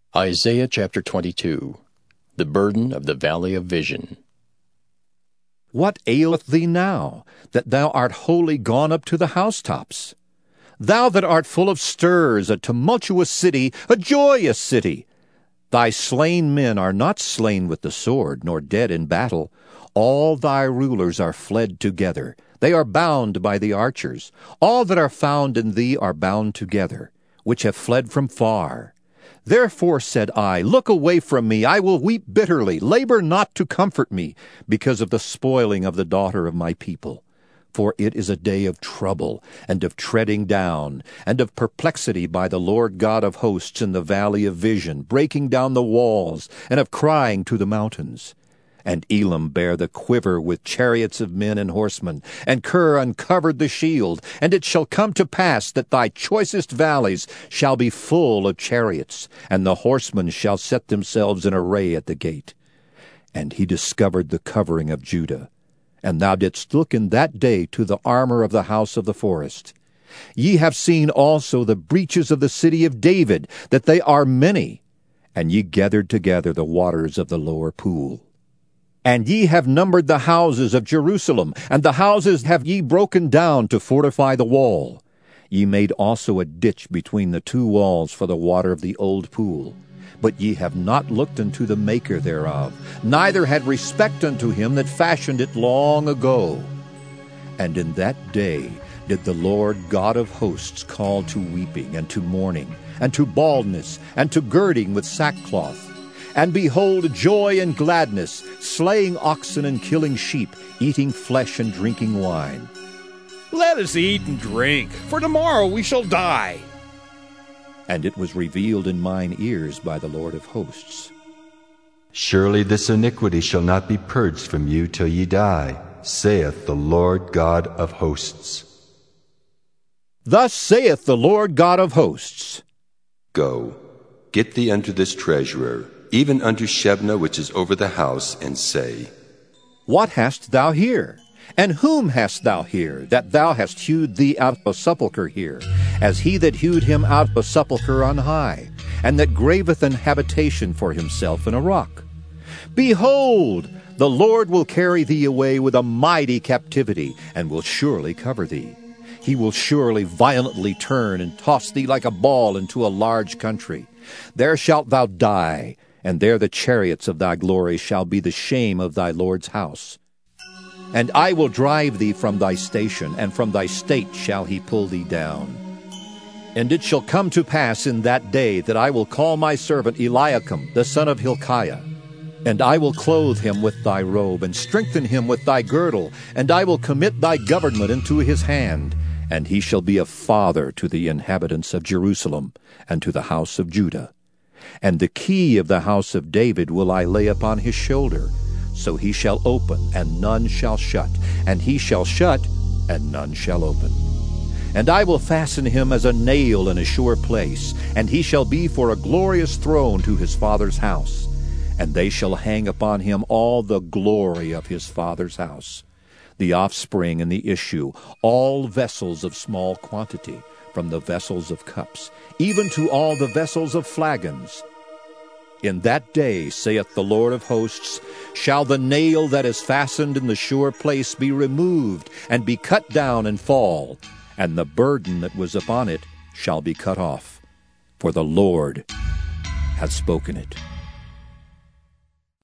Isaiah chapter 22. The burden of the valley of vision. What aileth thee now, that thou art wholly gone up to the housetops? Thou that art full of stirs, a tumultuous city, a joyous city. Thy slain men are not slain with the sword, nor dead in battle. All thy rulers are fled together. They are bound by the archers. All that are found in thee are bound together, which have fled from far. Therefore said I, Look away from me, I will weep bitterly, labor not to comfort me, because of the spoiling of the daughter of my people. For it is a day of trouble, and of treading down, and of perplexity by the Lord God of hosts in the valley of vision, breaking down the walls, and of crying to the mountains. And Elam bare the quiver with chariots of men and horsemen, and Kir uncovered the shield. And it shall come to pass that thy choicest valleys shall be full of chariots, and the horsemen shall set themselves in array at the gate. And he discovered the covering of Judah. And thou didst look in that day to the armor of the house of the forest. Ye have seen also the breaches of the city of David, that they are many. And ye gathered together the waters of the lower pool. And ye have numbered the houses of Jerusalem, and the houses have ye broken down to fortify the wall. Ye made also a ditch between the two walls for the water of the old pool. But ye have not looked unto the maker thereof, neither had respect unto him that fashioned it long ago. And in that day did the Lord God of hosts call to weeping, and to mourning, and to baldness, and to girding with sackcloth. And behold, joy and gladness, slaying oxen and killing sheep, eating flesh and drinking wine. Let us eat and drink, for tomorrow we shall die. And it was revealed in mine ears by the Lord of hosts. Surely this iniquity shall not be purged from you till ye die, saith the Lord God of hosts. Thus saith the Lord God of hosts. Go, get thee unto this treasurer, even unto Shebna which is over the house, and say, What hast thou here? And whom hast thou here, that thou hast hewed thee out of a sepulchre here, as he that hewed him out of a sepulchre on high, and that graveth an habitation for himself in a rock? Behold, the Lord will carry thee away with a mighty captivity, and will surely cover thee. He will surely violently turn and toss thee like a ball into a large country. There shalt thou die, and there the chariots of thy glory shall be the shame of thy Lord's house. And I will drive thee from thy station, and from thy state shall he pull thee down. And it shall come to pass in that day that I will call my servant Eliakim, the son of Hilkiah. And I will clothe him with thy robe, and strengthen him with thy girdle, and I will commit thy government into his hand. And he shall be a father to the inhabitants of Jerusalem, and to the house of Judah. And the key of the house of David will I lay upon his shoulder. So he shall open, and none shall shut, and he shall shut, and none shall open. And I will fasten him as a nail in a sure place, and he shall be for a glorious throne to his father's house. And they shall hang upon him all the glory of his father's house, the offspring and the issue, all vessels of small quantity, from the vessels of cups, even to all the vessels of flagons. In that day, saith the Lord of hosts, shall the nail that is fastened in the sure place be removed, and be cut down and fall, and the burden that was upon it shall be cut off. For the Lord hath spoken it.